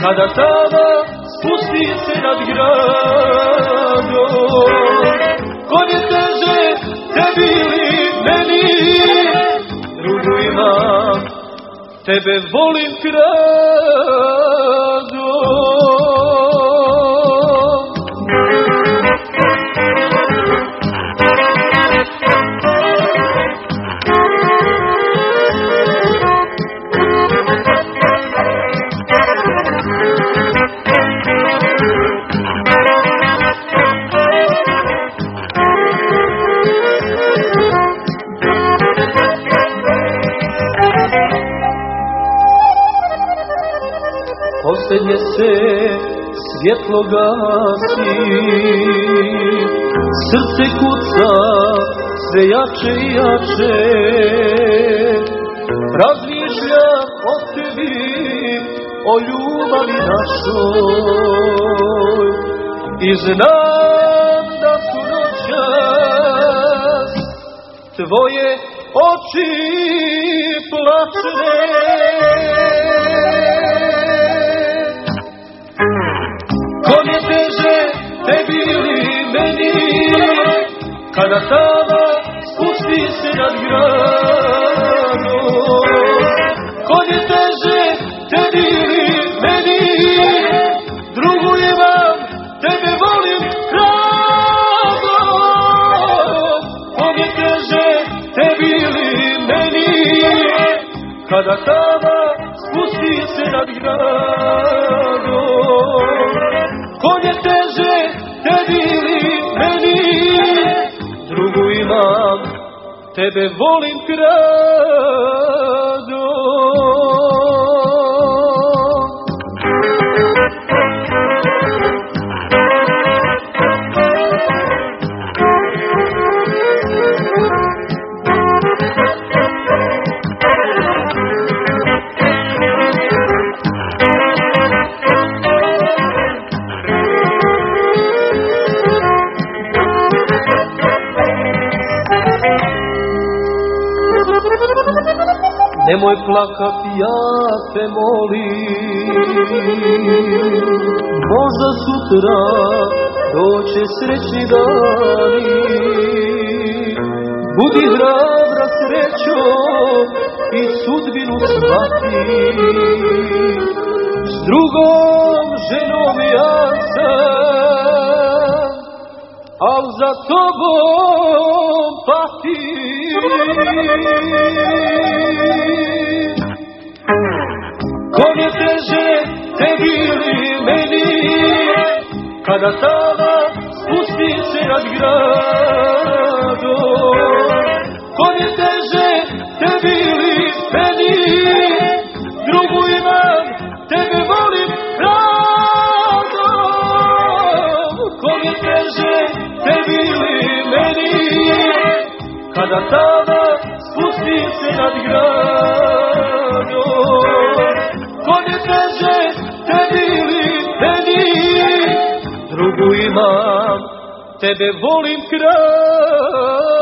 kada tada spusti se nad gradom. Kon je teže tebi ili meni, drugu imam, tebe volim kradom. Posljednje se svjetlo gasi, srce kuca sve jače i jače. Razmišljam o tebi, o ljubavi našoj, i znam da su noćas tvoje oči plačne. Kon je teže tebi ili meni, kada tada spusti se nad gradom. Kon je teže tebi ili meni, drugu imam, tebe volim kradom. Kon je teže tebi ili meni, kada tada spusti se nad gradom. Kon je teže tebi ili meni, drugu imam, tebe volim kradom. Nemoj plakat, ja te molim, možda sutra doće srećni dani. Budi hrabra srećo i sudbinu shvati, s drugom ženom ja sam, al za tobom patim. Kon je teže tebi ili meni, kada tada spusti se nad gradom. Kon je teže tebi ili meni, drugu imam, tebe volim kradom. Kon je teže tebi ili meni, kada tada spusti se nad gradom. Kon je teže tebi ili meni, drugu imam, tebe volim kradom.